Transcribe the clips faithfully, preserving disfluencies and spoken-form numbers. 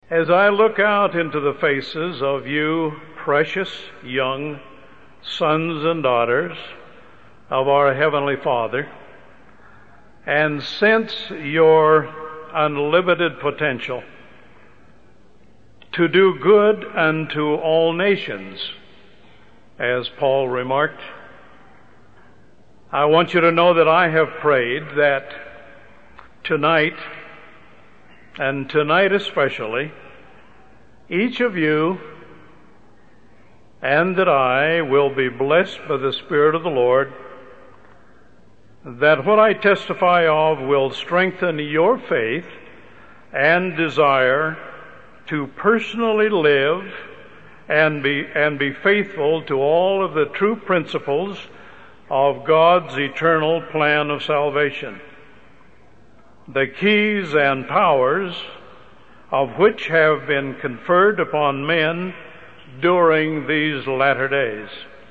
As I look out into the faces of you precious young sons and daughters of our Heavenly Father, and sense your unlimited potential to do good unto all nations, as Paul remarked, I want you to know that I have prayed that tonight, and tonight especially, each of you and that I will be blessed by the Spirit of the Lord, that what I testify of will strengthen your faith and desire to personally live and be, and be faithful to all of the true principles of God's eternal plan of salvation, the keys and powers of which have been conferred upon men during these latter days.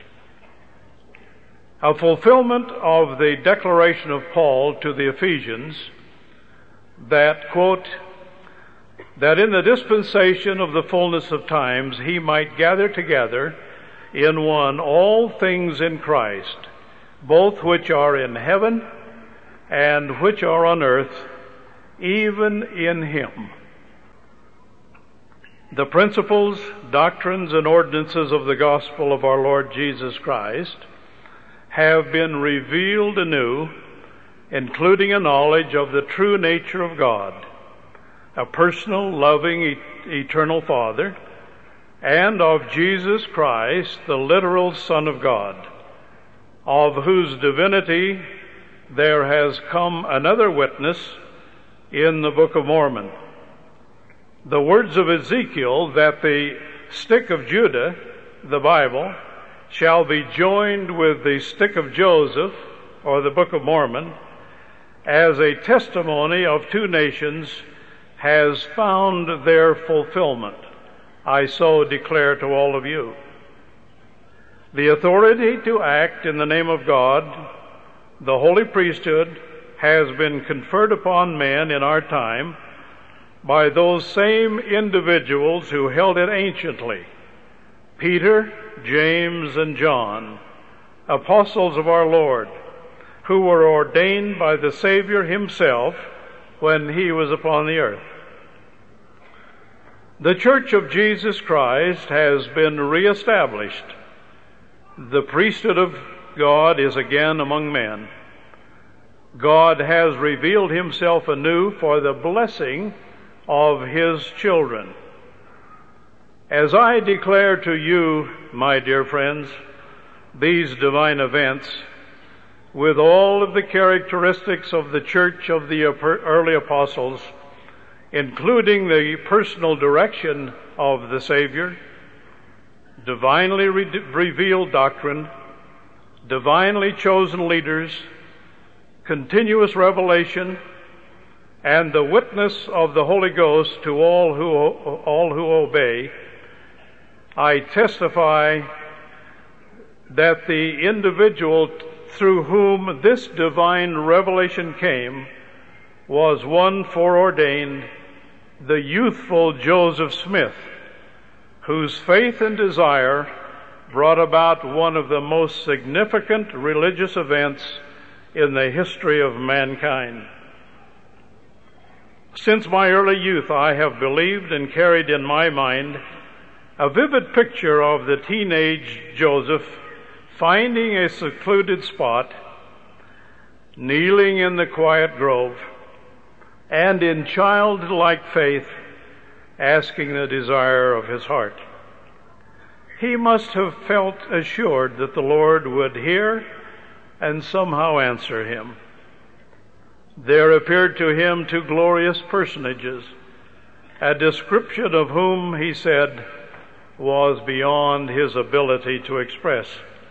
A fulfillment of the declaration of Paul to the Ephesians that, quote, that in the dispensation of the fullness of times he might gather together in one all things in Christ, both which are in heaven and which are on earth, even in him. The principles, doctrines, and ordinances of the gospel of our Lord Jesus Christ have been revealed anew, including a knowledge of the true nature of God, a personal, loving, e- eternal Father, and of Jesus Christ, the literal Son of God, of whose divinity there has come another witness in the Book of Mormon. The words of Ezekiel that the stick of Judah, the Bible, shall be joined with the stick of Joseph, or the Book of Mormon, as a testimony of two nations, has found their fulfillment. I so declare to all of you. The authority to act in the name of God, the holy priesthood, has been conferred upon men in our time by those same individuals who held it anciently, Peter, James, and John, apostles of our Lord, who were ordained by the Savior himself when he was upon the earth. The Church of Jesus Christ has been reestablished. The priesthood of God is again among men. God has revealed himself anew for the blessing of his children. As I declare to you, my dear friends, these divine events, with all of the characteristics of the church of the early apostles, including the personal direction of the Savior, divinely re- revealed doctrine, divinely chosen leaders, continuous revelation, and the witness of the Holy Ghost to all who all who obey, I testify that the individual through whom this divine revelation came was one foreordained, the youthful Joseph Smith, whose faith and desire brought about one of the most significant religious events in the history of mankind. Since my early youth, I have believed and carried in my mind a vivid picture of the teenage Joseph finding a secluded spot, kneeling in the quiet grove, and in childlike faith asking the desire of his heart. He must have felt assured that the Lord would hear and somehow answer him. There appeared to him two glorious personages, a description of whom, he said, was beyond his ability to express.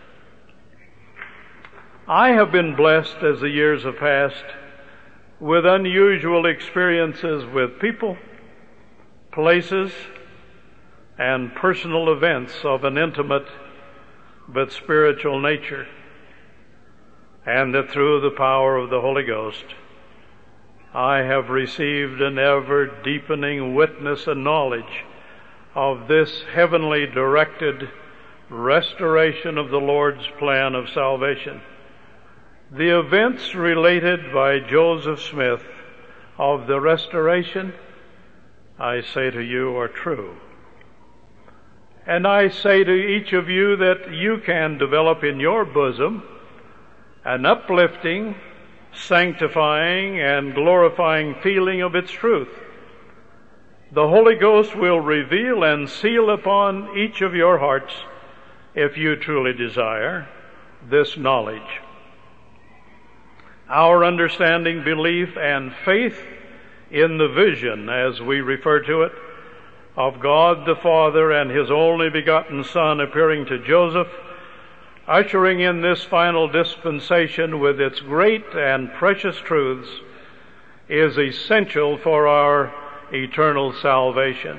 I have been blessed as the years have passed with unusual experiences with people, places, and personal events of an intimate but spiritual nature, and that through the power of the Holy Ghost, I have received an ever-deepening witness and knowledge of this heavenly directed restoration of the Lord's plan of salvation. The events related by Joseph Smith of the restoration, I say to you, are true. And I say to each of you that you can develop in your bosom an uplifting, sanctifying, and glorifying feeling of its truth. The Holy Ghost will reveal and seal upon each of your hearts, if you truly desire, this knowledge. Our understanding, belief, and faith in the vision, as we refer to it, of God the Father and His only begotten Son appearing to Joseph, ushering in this final dispensation with its great and precious truths, is essential for our eternal salvation.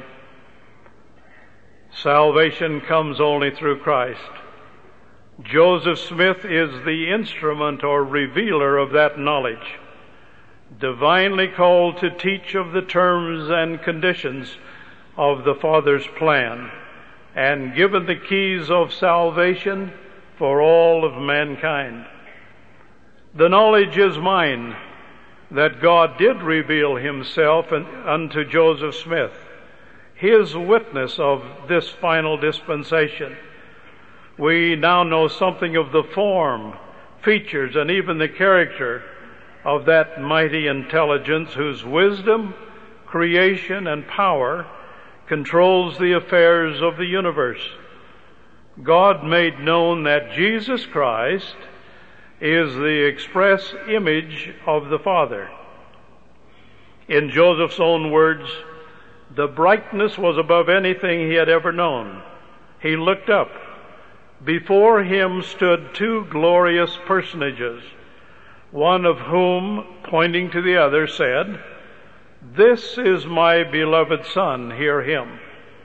Salvation comes only through Christ. Joseph Smith is the instrument or revealer of that knowledge, divinely called to teach of the terms and conditions of the Father's plan, and given the keys of salvation for all of mankind. The knowledge is mine that God did reveal Himself unto Joseph Smith, His witness of this final dispensation. We now know something of the form, features, and even the character of that mighty intelligence whose wisdom, creation, and power controls the affairs of the universe. God made known that Jesus Christ is the express image of the Father. In Joseph's own words, the brightness was above anything he had ever known. He looked up. Before him stood two glorious personages, one of whom, pointing to the other, said, "This is my beloved Son, hear him."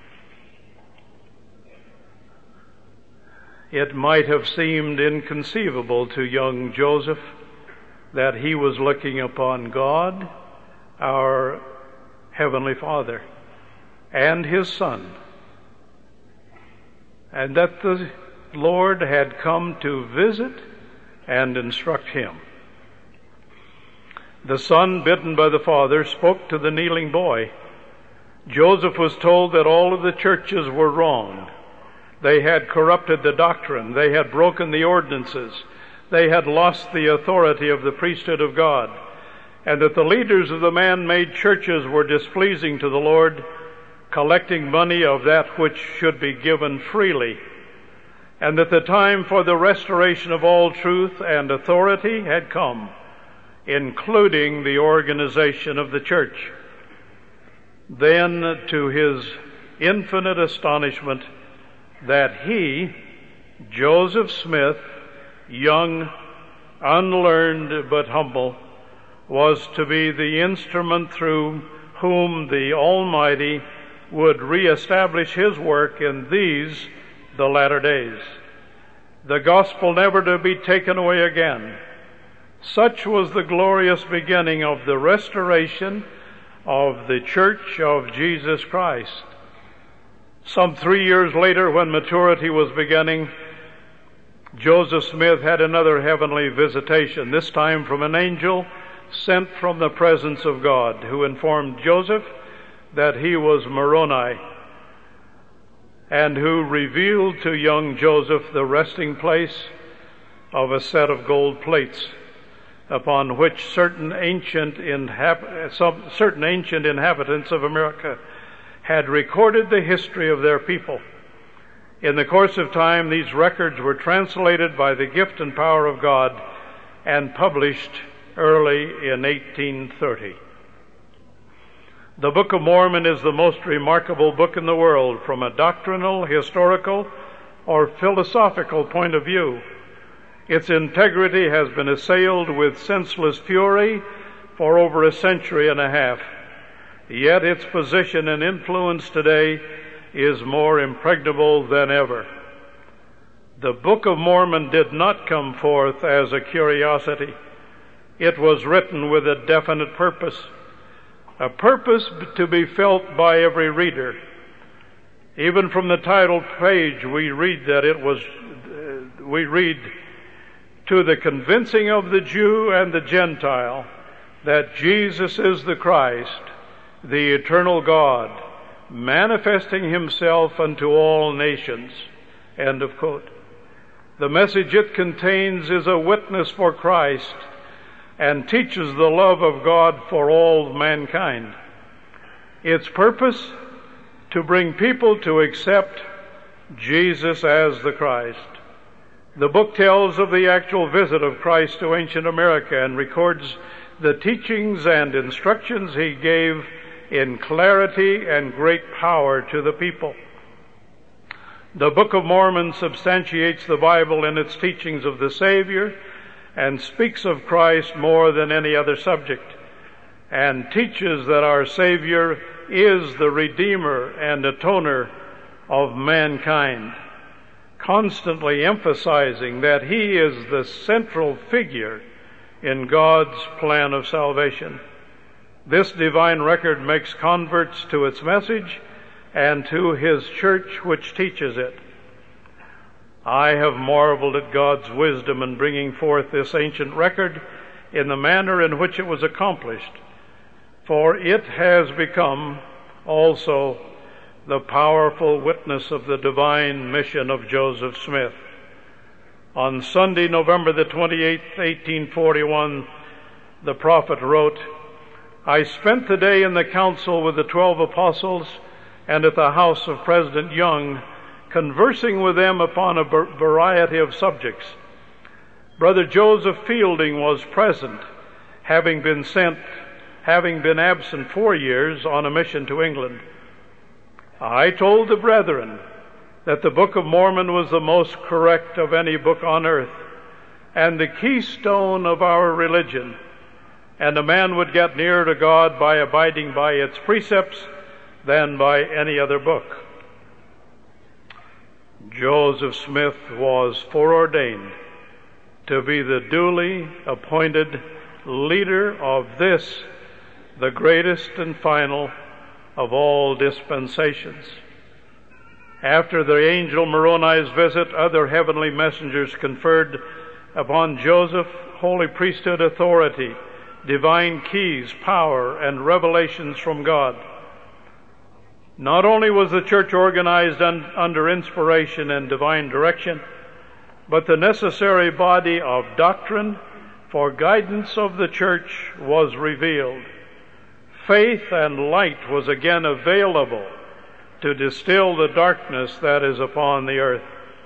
It might have seemed inconceivable to young Joseph that he was looking upon God, our Heavenly Father, and His Son, and that the Lord had come to visit and instruct him. The Son, bidden by the Father, spoke to the kneeling boy. Joseph was told that all of the churches were wrong. They had corrupted the doctrine. They had broken the ordinances. They had lost the authority of the priesthood of God, and that the leaders of the man-made churches were displeasing to the Lord, collecting money of that which should be given freely, and that the time for the restoration of all truth and authority had come, including the organization of the church. Then, to his infinite astonishment, that he, Joseph Smith, young, unlearned, but humble, was to be the instrument through whom the Almighty would reestablish His work in these, the latter days. The gospel never to be taken away again. Such was the glorious beginning of the restoration of the Church of Jesus Christ. Some three years later, when maturity was beginning, Joseph Smith had another heavenly visitation, this time from an angel sent from the presence of God, who informed Joseph that he was Moroni, and who revealed to young Joseph the resting place of a set of gold plates, upon which certain ancient, inhab- some, certain ancient inhabitants of America had recorded the history of their people. In the course of time, these records were translated by the gift and power of God and published early in eighteen thirty. The Book of Mormon is the most remarkable book in the world from a doctrinal, historical, or philosophical point of view. Its integrity has been assailed with senseless fury for over a century and a half. Yet its position and influence today is more impregnable than ever. The Book of Mormon did not come forth as a curiosity. it was written with a definite purpose, a purpose to be felt by every reader. Even from the title page, we read that it was, uh, we read, to the convincing of the Jew and the Gentile that Jesus is the Christ, the eternal God, manifesting himself unto all nations. End of quote. The message it contains is a witness for Christ and teaches the love of God for all mankind. Its purpose, to bring people to accept Jesus as the Christ. The book tells of the actual visit of Christ to ancient America and records the teachings and instructions he gave in clarity and great power to the people. The Book of Mormon substantiates the Bible in its teachings of the Savior and speaks of Christ more than any other subject, and teaches that our Savior is the Redeemer and Atoner of mankind, constantly emphasizing that he is the central figure in God's plan of salvation. This divine record makes converts to its message and to his church which teaches it. I have marveled at God's wisdom in bringing forth this ancient record in the manner in which it was accomplished, for it has become also the powerful witness of the divine mission of Joseph Smith. On Sunday, November the twenty-eighth, eighteen forty-one, the prophet wrote, "I spent the day in the council with the twelve apostles and at the house of President Young, conversing with them upon a variety of subjects. Brother Joseph Fielding was present, having been sent, having been absent four years on a mission to England. I told the brethren that the Book of Mormon was the most correct of any book on earth and the keystone of our religion, and a man would get nearer to God by abiding by its precepts than by any other book." Joseph Smith was foreordained to be the duly appointed leader of this, the greatest and final of all dispensations. After the angel Moroni's visit, other heavenly messengers conferred upon Joseph holy priesthood authority, divine keys, power, and revelations from God. Not only was the church organized un- under inspiration and divine direction, but the necessary body of doctrine for guidance of the church was revealed. Faith and light was again available to distill the darkness that is upon the earth.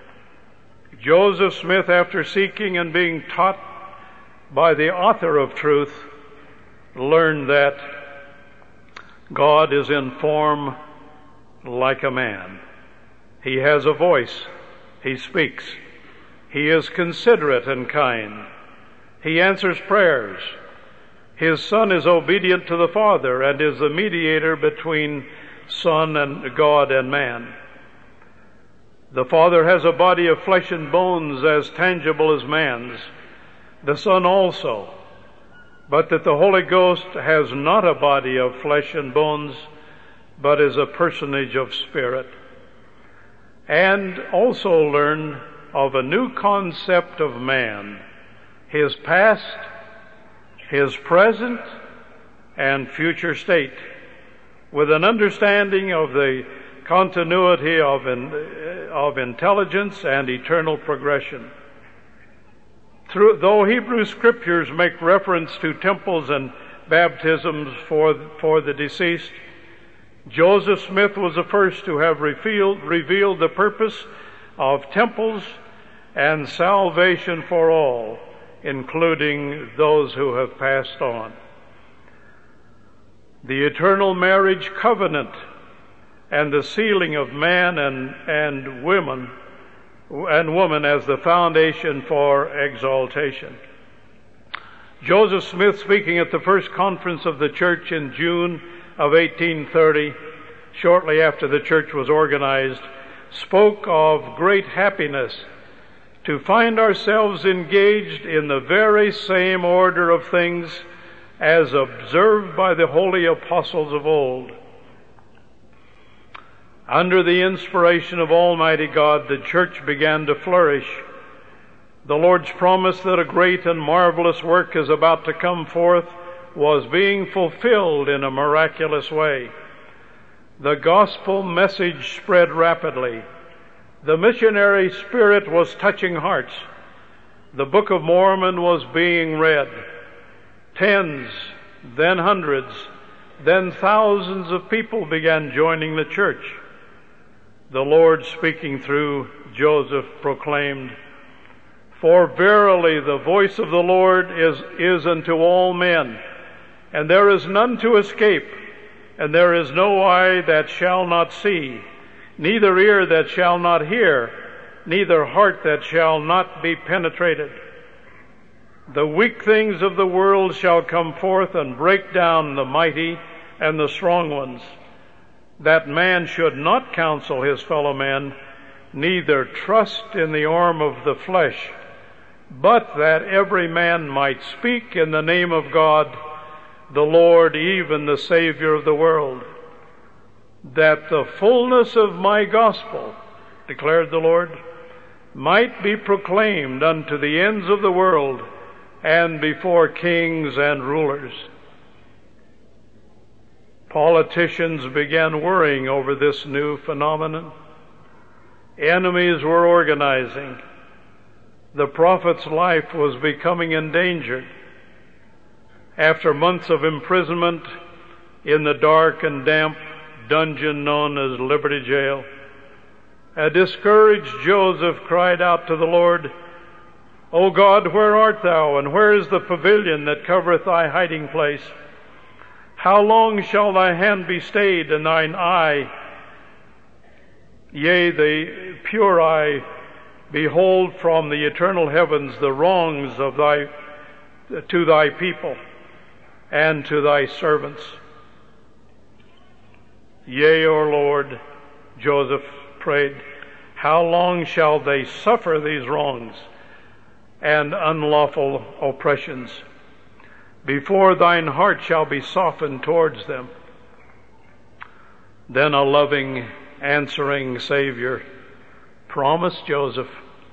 Joseph Smith, after seeking and being taught by the author of truth, learned that God is in form like a man. He has a voice. He speaks. He is considerate and kind. He answers prayers. His Son is obedient to the Father and is the mediator between Son and God and man. The Father has a body of flesh and bones as tangible as man's, the Son also, but that the Holy Ghost has not a body of flesh and bones, but is a personage of spirit. And also learn of a new concept of man, his past, his present, and future state, with an understanding of the continuity of, in, of intelligence and eternal progression. Through, though Hebrew scriptures make reference to temples and baptisms for, for the deceased, Joseph Smith was the first to have revealed, revealed the purpose of temples and salvation for all, including those who have passed on. The eternal marriage covenant and the sealing of man and, and women and woman as the foundation for exaltation. Joseph Smith, speaking at the first conference of the church in June of eighteen thirty, shortly after the church was organized, spoke of great happiness to find ourselves engaged in the very same order of things as observed by the holy apostles of old. Under the inspiration of Almighty God, the church began to flourish. The Lord's promise that a great and marvelous work is about to come forth was being fulfilled in a miraculous way. The gospel message spread rapidly. The missionary spirit was touching hearts. The Book of Mormon was being read. Tens, then hundreds, then thousands of people began joining the church. The Lord, speaking through Joseph, proclaimed, "For verily the voice of the Lord is, is unto all men, and there is none to escape, and there is no eye that shall not see, neither ear that shall not hear, neither heart that shall not be penetrated. The weak things of the world shall come forth and break down the mighty and the strong ones, that man should not counsel his fellow men, neither trust in the arm of the flesh, but that every man might speak in the name of God, the Lord, even the Savior of the world. That the fullness of my gospel, declared the Lord, might be proclaimed unto the ends of the world and before kings and rulers." Politicians began worrying over this new phenomenon. Enemies were organizing. The prophet's life was becoming endangered. After months of imprisonment in the dark and damp dungeon known as Liberty Jail, a discouraged Joseph cried out to the Lord, "O God, where art thou, and where is the pavilion that covereth thy hiding place? How long shall thy hand be stayed, and thine eye, yea, the pure eye, behold from the eternal heavens the wrongs of thy to thy people and to thy servants? Yea, O Lord," Joseph prayed, "how long shall they suffer these wrongs and unlawful oppressions, before thine heart shall be softened towards them?" Then a loving, answering Savior promised Joseph,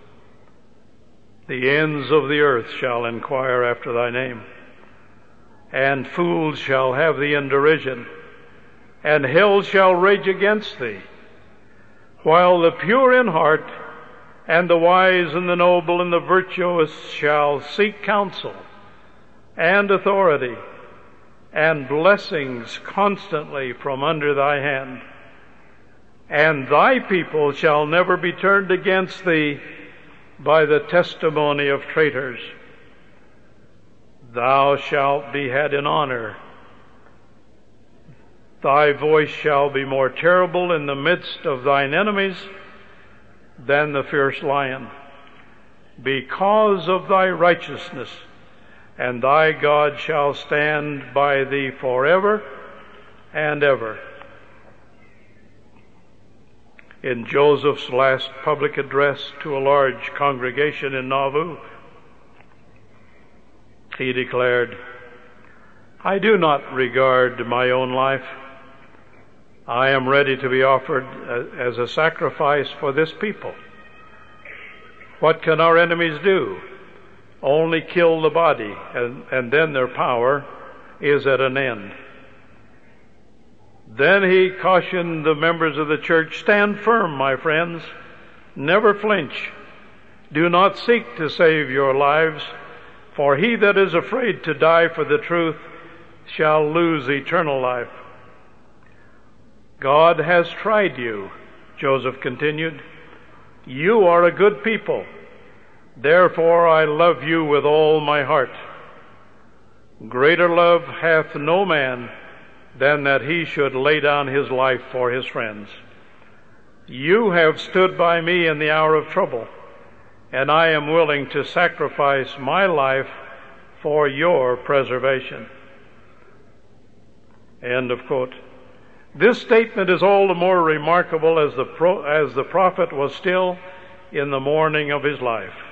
"The ends of the earth shall inquire after thy name, and fools shall have thee in derision, and hell shall rage against thee, while the pure in heart and the wise and the noble and the virtuous shall seek counsel and authority and blessings constantly from under thy hand. And thy people shall never be turned against thee by the testimony of traitors. Thou shalt be had in honor. Thy voice shall be more terrible in the midst of thine enemies than the fierce lion, because of thy righteousness, and thy God shall stand by thee forever and ever." In Joseph's last public address to a large congregation in Nauvoo, he declared, "I do not regard my own life. I am ready to be offered as a sacrifice for this people. What can our enemies do? Only kill the body, and, and then their power is at an end." Then he cautioned the members of the church, "Stand firm, my friends. Never flinch. Do not seek to save your lives, for he that is afraid to die for the truth shall lose eternal life." "God has tried you," Joseph continued. "You are a good people. Therefore I love you with all my heart. Greater love hath no man than that he should lay down his life for his friends. You have stood by me in the hour of trouble, and I am willing to sacrifice my life for your preservation." End of quote. This statement is all the more remarkable as the, pro- as the prophet was still in the morning of his life.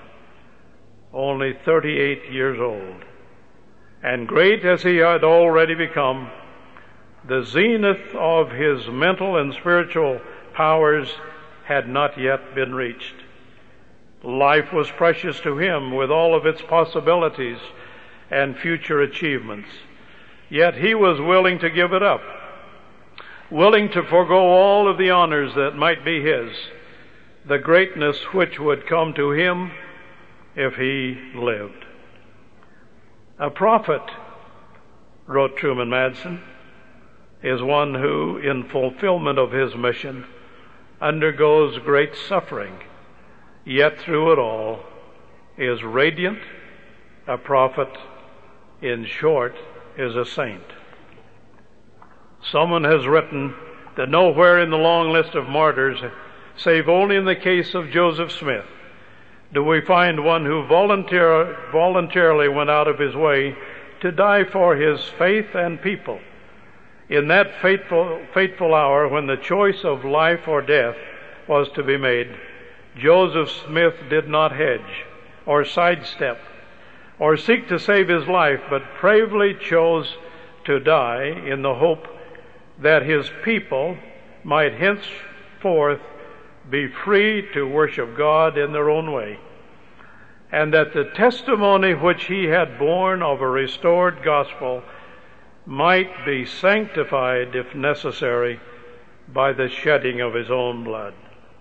only thirty-eight years old. And great as he had already become, the zenith of his mental and spiritual powers had not yet been reached. Life was precious to him with all of its possibilities and future achievements. Yet he was willing to give it up, willing to forego all of the honors that might be his, the greatness which would come to him if he lived. A prophet, wrote Truman Madsen, is one who, in fulfillment of his mission, undergoes great suffering, yet through it all is radiant. A prophet, in short, is a saint. Someone has written that nowhere in the long list of martyrs, save only in the case of Joseph Smith, do we find one who volunteer, voluntarily went out of his way to die for his faith and people. In that fateful, fateful hour when the choice of life or death was to be made, Joseph Smith did not hedge or sidestep or seek to save his life, but bravely chose to die in the hope that his people might henceforth be free to worship God in their own way, and that the testimony which he had borne of a restored gospel might be sanctified, if necessary, by the shedding of his own blood.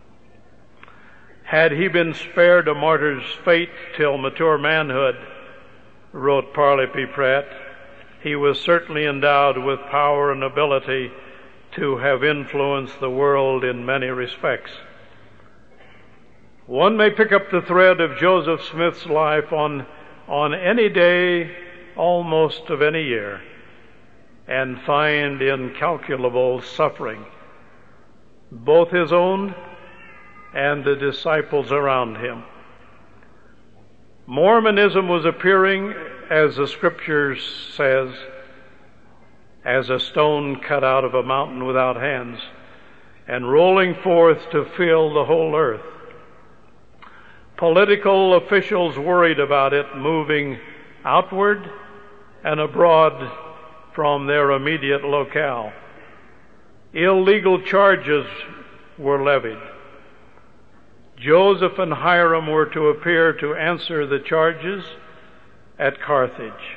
Had he been spared a martyr's fate till mature manhood, wrote Parley P. Pratt, he was certainly endowed with power and ability to have influenced the world in many respects. One may pick up the thread of Joseph Smith's life on, on any day, almost of any year, and find incalculable suffering, both his own and the disciples around him. Mormonism was appearing, as the Scripture says, as a stone cut out of a mountain without hands, and rolling forth to fill the whole earth. Political officials worried about it moving outward and abroad from their immediate locale. Illegal charges were levied. Joseph and Hyrum were to appear to answer the charges at Carthage.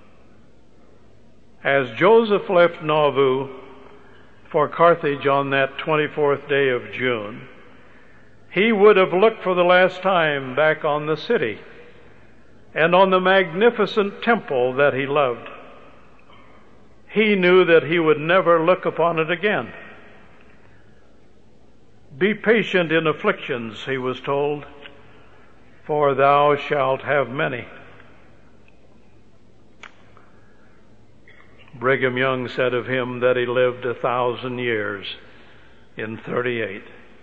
As Joseph left Nauvoo for Carthage on that twenty-fourth day of June, he would have looked for the last time back on the city and on the magnificent temple that he loved. He knew that he would never look upon it again. Be patient in afflictions, he was told, for thou shalt have many. Brigham Young said of him that he lived a thousand years in thirty-eight.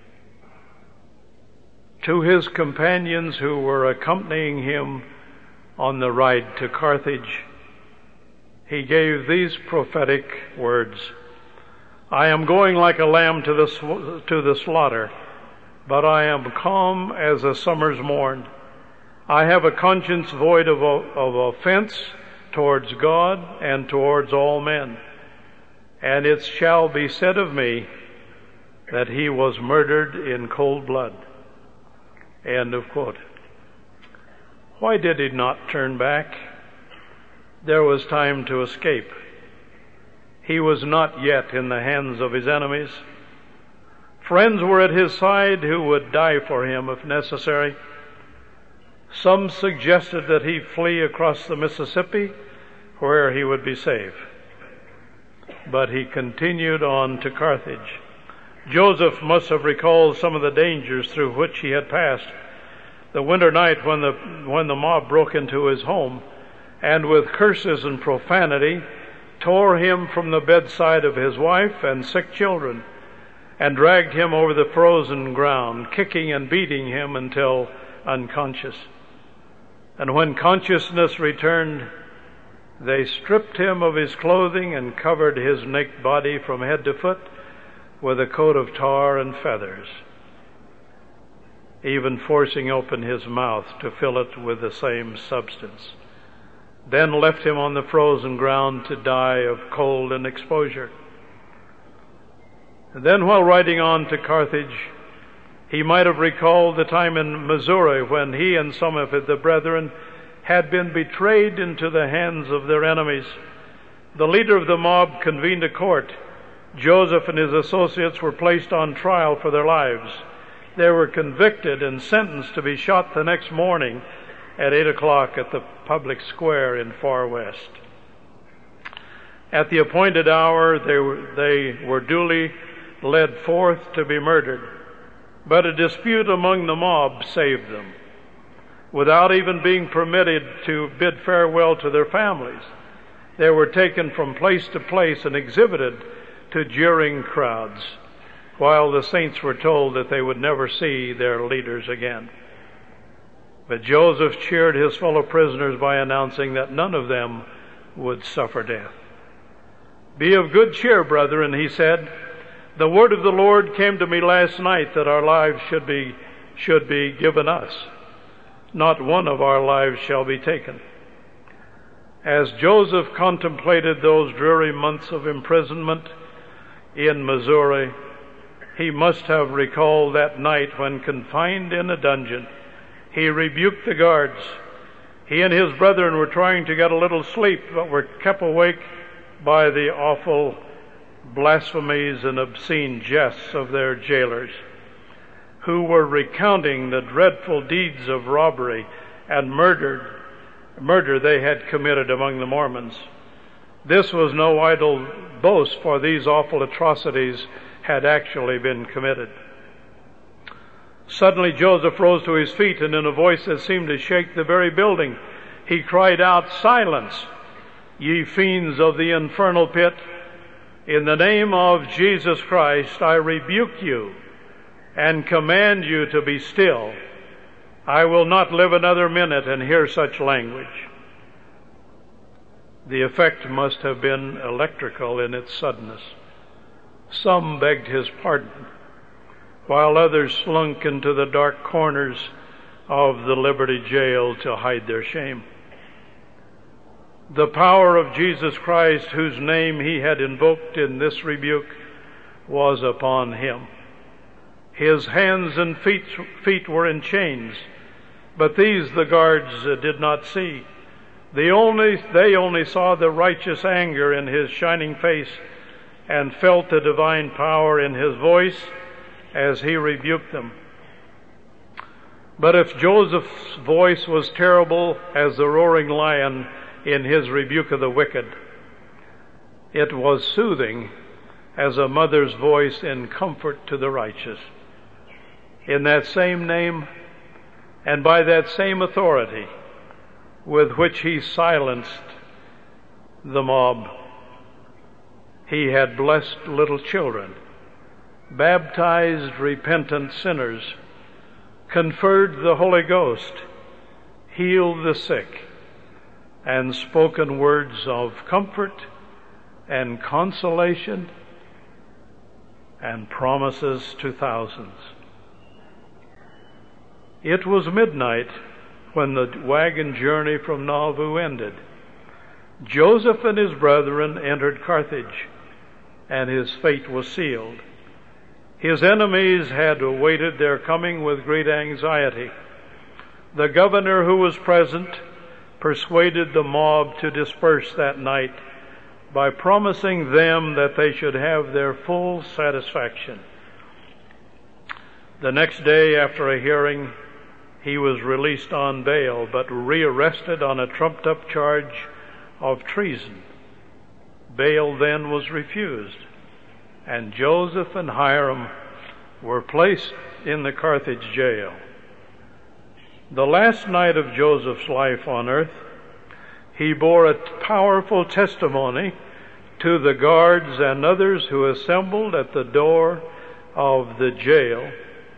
To his companions who were accompanying him on the ride to Carthage, he gave these prophetic words: I am going like a lamb to the, sw- to the slaughter, but I am calm as a summer's morn. I have a conscience void of, of offense towards God and towards all men. And it shall be said of me that he was murdered in cold blood. End of quote. Why did he not turn back? There was time to escape. He was not yet in the hands of his enemies. Friends were at his side who would die for him if necessary. Some suggested that he flee across the Mississippi, where he would be safe. But he continued on to Carthage. Joseph must have recalled some of the dangers through which he had passed. The winter night when the, when the mob broke into his home, and with curses and profanity tore him from the bedside of his wife and sick children, and dragged him over the frozen ground, kicking and beating him until unconscious. And when consciousness returned, they stripped him of his clothing and covered his naked body from head to foot with a coat of tar and feathers. even forcing open his mouth to fill it with the same substance, then left him on the frozen ground to die of cold and exposure. And then, while riding on to Carthage, he might have recalled the time in Missouri when he and some of the brethren had been betrayed into the hands of their enemies. The leader of the mob convened a court. Joseph and his associates were placed on trial for their lives. They were convicted and sentenced to be shot the next morning at eight o'clock at the public square in Far West. At the appointed hour, they were, they were duly led forth to be murdered, but a dispute among the mob saved them. Without even being permitted to bid farewell to their families, they were taken from place to place and exhibited to jeering crowds, while the saints were told that they would never see their leaders again. But Joseph cheered his fellow prisoners by announcing that none of them would suffer death. "Be of good cheer, brethren," he said. "The word of the Lord came to me last night that our lives should be, should be given us. Not one of our lives shall be taken." As Joseph contemplated those dreary months of imprisonment in Missouri, he must have recalled that night when, confined in a dungeon, he rebuked the guards. He and his brethren were trying to get a little sleep, but were kept awake by the awful blasphemies and obscene jests of their jailers, who were recounting the dreadful deeds of robbery and murder, murder they had committed among the Mormons. This was no idle boast, for these awful atrocities had actually been committed. Suddenly Joseph rose to his feet, and in a voice that seemed to shake the very building, he cried out, "Silence, ye fiends of the infernal pit! In the name of Jesus Christ, I rebuke you and command you to be still. I will not live another minute and hear such language." The effect must have been electrical in its suddenness. Some begged his pardon, while others slunk into the dark corners of the Liberty Jail to hide their shame. The power of Jesus Christ, whose name he had invoked in this rebuke, was upon him. His hands and feet, feet were in chains, but these the guards did not see. They only, they only saw the righteous anger in his shining face and felt the divine power in his voice as he rebuked them. But if Joseph's voice was terrible as the roaring lion in his rebuke of the wicked, it was soothing as a mother's voice in comfort to the righteous. In that same name and by that same authority with which he silenced the mob, he had blessed little children, baptized repentant sinners, conferred the Holy Ghost, healed the sick, and spoken words of comfort and consolation and promises to thousands. It was midnight when the wagon journey from Nauvoo ended. Joseph and his brethren entered Carthage, and his fate was sealed. His enemies had awaited their coming with great anxiety. The governor, who was present, persuaded the mob to disperse that night by promising them that they should have their full satisfaction. The next day, after a hearing, he was released on bail, but rearrested on a trumped-up charge of treason. Bail then was refused, and Joseph and Hyrum were placed in the Carthage jail. The last night of Joseph's life on earth, he bore a powerful testimony to the guards and others who assembled at the door of the jail,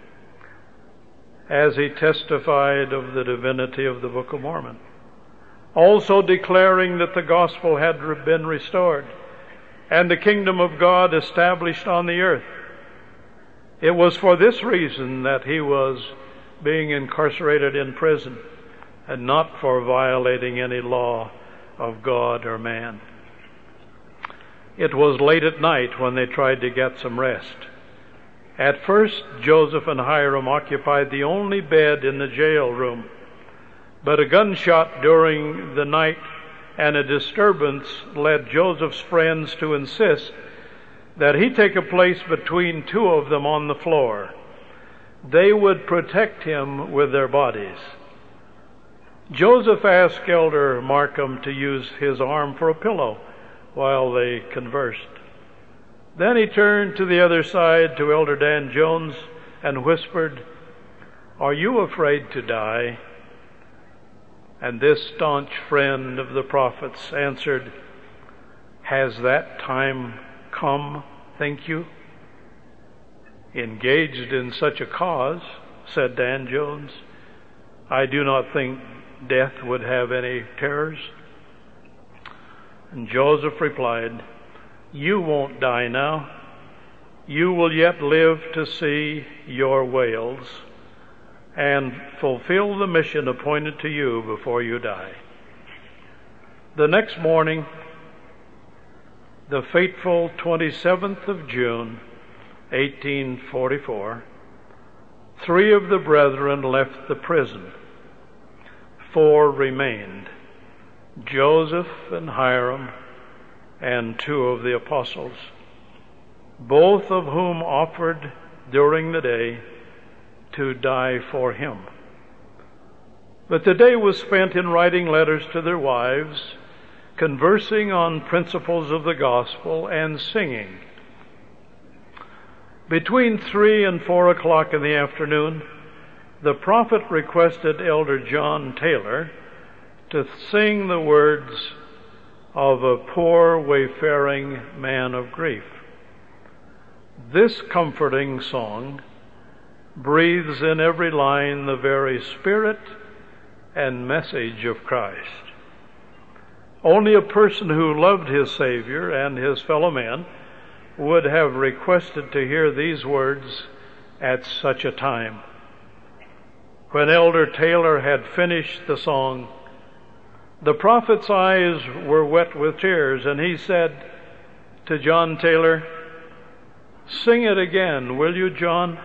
as he testified of the divinity of the Book of Mormon, also declaring that the gospel had been restored and the kingdom of God established on the earth. It was for this reason that he was being incarcerated in prison and not for violating any law of God or man. It was late at night when they tried to get some rest. At first, Joseph and Hyrum occupied the only bed in the jail room, but a gunshot during the night and a disturbance led Joseph's friends to insist that he take a place between two of them on the floor. They would protect him with their bodies. Joseph asked Elder Markham to use his arm for a pillow while they conversed. Then he turned to the other side to Elder Dan Jones and whispered, "Are you afraid to die?" And this staunch friend of the prophets answered, "Has that time come, think you?" "Engaged in such a cause," said Dan Jones, "I do not think death would have any terrors." And Joseph replied, "You won't die now. You will yet live to see your wails and fulfill the mission appointed to you before you die." The next morning, the fateful twenty-seventh of June, eighteen forty-four, three of the brethren left the prison. Four remained, Joseph and Hyrum and two of the apostles, both of whom offered during the day to die for him. But the day was spent in writing letters to their wives, conversing on principles of the gospel, and singing. Between three and four o'clock in the afternoon, the prophet requested Elder John Taylor to sing the words of a poor wayfaring man of grief. This comforting song breathes in every line the very spirit and message of Christ. Only a person who loved his Savior and his fellow men would have requested to hear these words at such a time. When Elder Taylor had finished the song, the prophet's eyes were wet with tears, and he said to John Taylor, "Sing it again, will you, John?"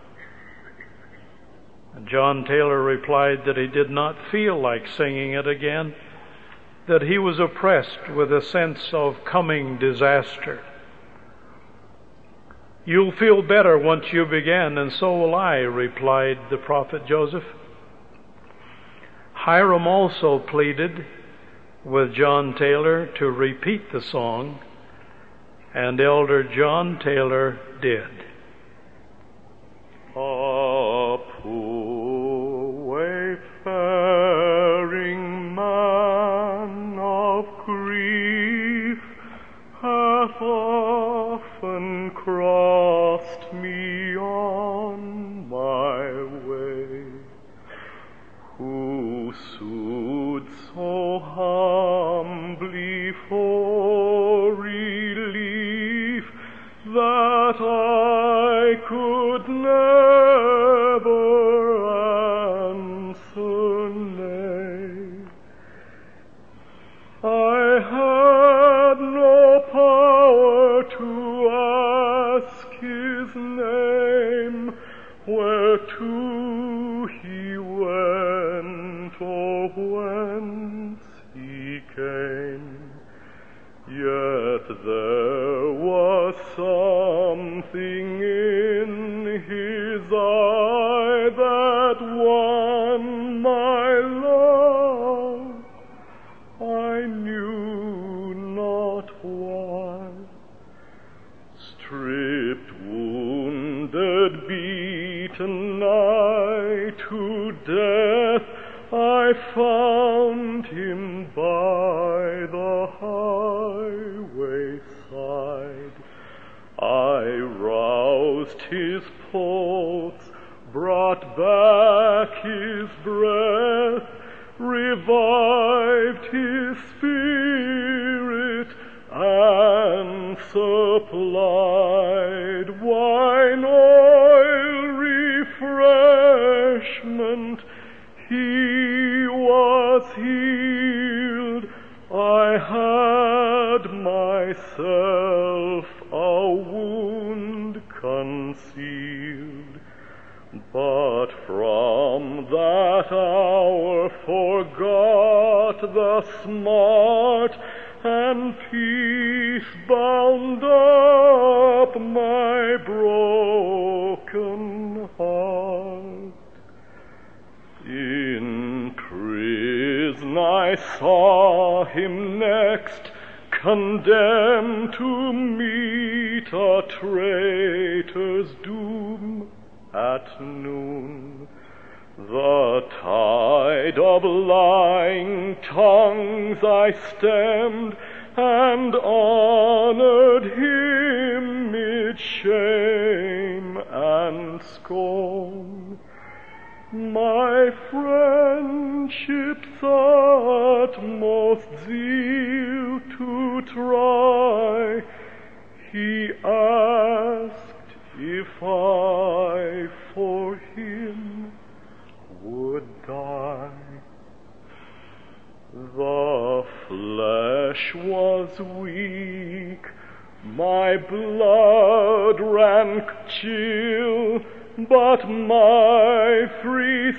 And John Taylor replied that he did not feel like singing it again, that he was oppressed with a sense of coming disaster. "You'll feel better once you begin, and so will I," replied the prophet Joseph. Hyrum also pleaded with John Taylor to repeat the song, and Elder John Taylor did. A poor wayfaring man of grief hath often crossed me on my way, who sued so humbly for relief that I could never answer nay. I had no power to ask his name, whereto he went or whence he came. Yet there was something in his eye that won my love, I knew not why. Stripped, wounded, beaten nigh to death, I found him by the highway side. I roused his pulse, brought back his breath, revived his spirit, and supplied wine oil refreshment healed, I had myself a wound concealed, but from that hour forgot the smart, and peace bound up my broken heart. In prison I saw him next, condemned to meet a traitor's doom at noon. The tide of lying tongues I stemmed, and honored him mid shame and scorn. My friendship's utmost zeal to try, he asked if I for him would die. The flesh was weak, my blood ran chill, but my free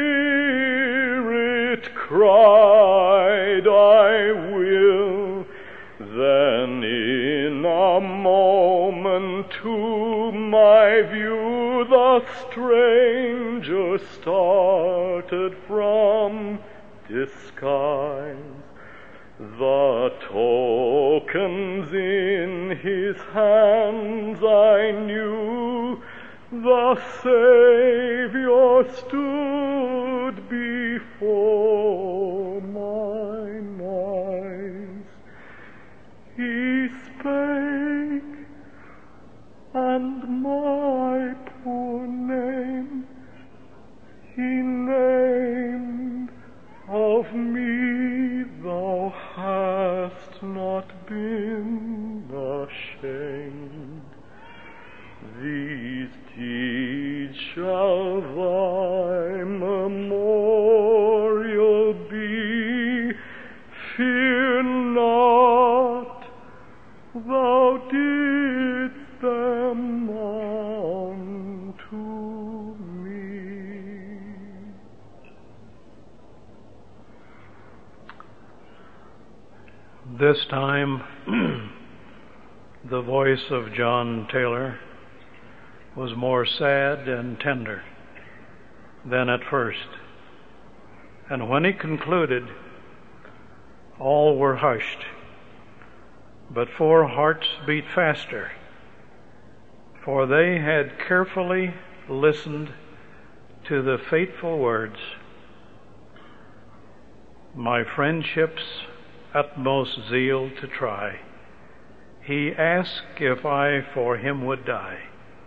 spirit cried, I will. Then in a moment to my view the stranger started from disguise. The tokens in his hands I knew, the Savior stood before mine eyes. He spake, and my poor name he named. Of me thou hast not been ashamed. These deeds shall thy memorial be. Fear not, thou didst them unto me. This time, the voice of John Taylor was more sad and tender than at first. And when he concluded, all were hushed, but four hearts beat faster, for they had carefully listened to the fateful words, my friendship's utmost zeal to try. He asked if I for him would die.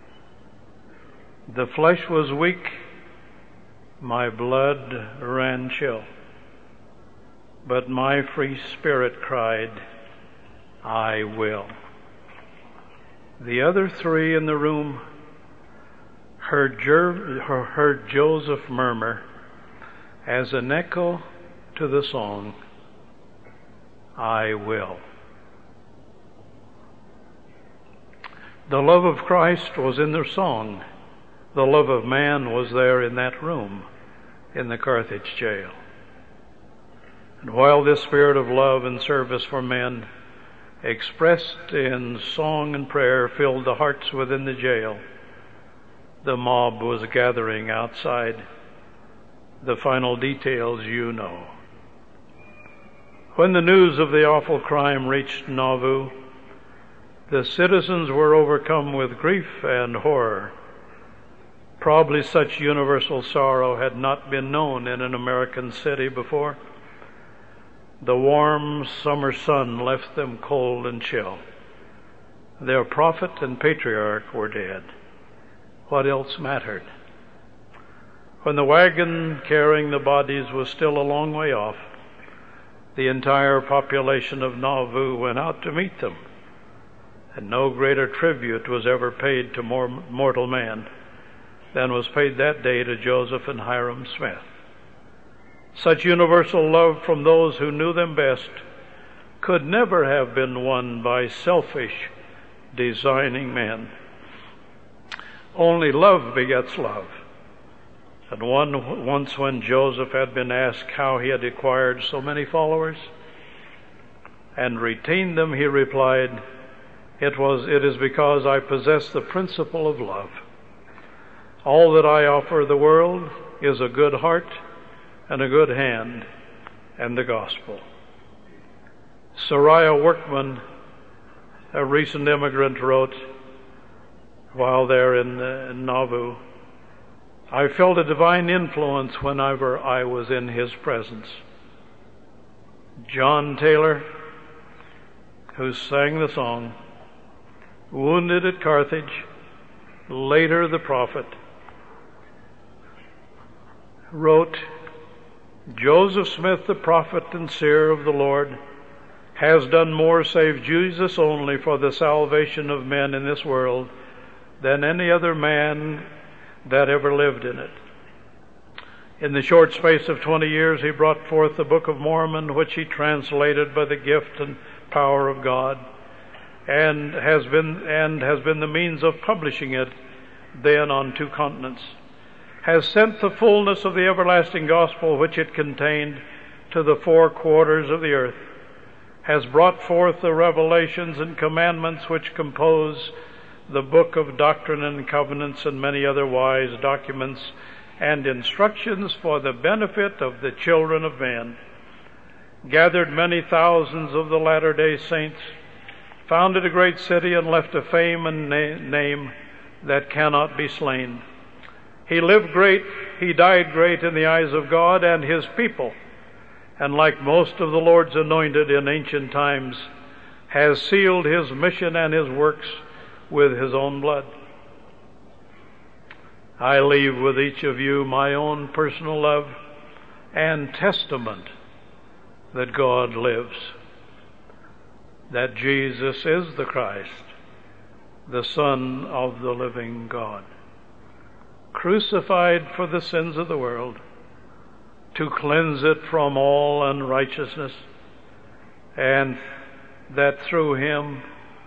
The flesh was weak, my blood ran chill, but my free spirit cried, I will. The other three in the room heard, Jer- heard Joseph murmur as an echo to the song, I will. The love of Christ was in their song. The love of man was there in that room in the Carthage jail. And while this spirit of love and service for men, expressed in song and prayer, filled the hearts within the jail, the mob was gathering outside. The final details you know. When the news of the awful crime reached Nauvoo, the citizens were overcome with grief and horror. Probably such universal sorrow had not been known in an American city before. The warm summer sun left them cold and chill. Their prophet and patriarch were dead. What else mattered? When the wagon carrying the bodies was still a long way off, the entire population of Nauvoo went out to meet them, and no greater tribute was ever paid to mortal man than was paid that day to Joseph and Hiram Smith. Such universal love from those who knew them best could never have been won by selfish, designing men. Only love begets love. And one, once when Joseph had been asked how he had acquired so many followers and retained them, he replied, It was, it is because I possess the principle of love. All that I offer the world is a good heart and a good hand and the gospel. Sariah Workman, a recent immigrant, wrote while there in, uh, in Nauvoo, I felt a divine influence whenever I was in his presence. John Taylor, who sang the song, wounded at Carthage, later the prophet, wrote, Joseph Smith, the prophet and seer of the Lord, has done more save Jesus only for the salvation of men in this world than any other man that ever lived in it. In the short space of twenty years, he brought forth the Book of Mormon, which he translated by the gift and power of God, and has been and has been the means of publishing it then on two continents, has sent the fullness of the everlasting gospel which it contained to the four quarters of the earth, has brought forth the revelations and commandments which compose the book of Doctrine and Covenants and many other wise documents and instructions for the benefit of the children of men, gathered many thousands of the latter-day saints, founded a great city, and left a fame and na- name that cannot be slain. He lived great, he died great in the eyes of God and his people, and like most of the Lord's anointed in ancient times, has sealed his mission and his works with his own blood. I leave with each of you my own personal love and testament that God lives, that Jesus is the Christ, the Son of the living God, crucified for the sins of the world, to cleanse it from all unrighteousness, and that through him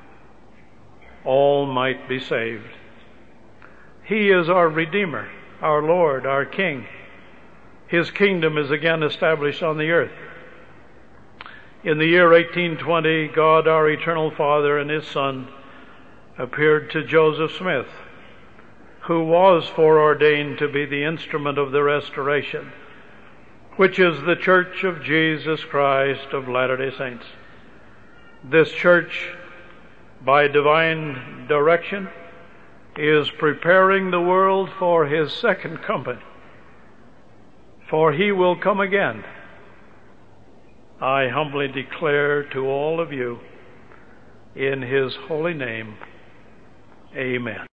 all might be saved. He is our Redeemer, our Lord, our King. His kingdom is again established on the earth. In the year eighteen twenty, God, our eternal Father, and his Son appeared to Joseph Smith, who was foreordained to be the instrument of the restoration, which is the Church of Jesus Christ of Latter-day Saints. This church, by divine direction, is preparing the world for his second coming, for he will come again. I humbly declare to all of you, in his holy name, amen.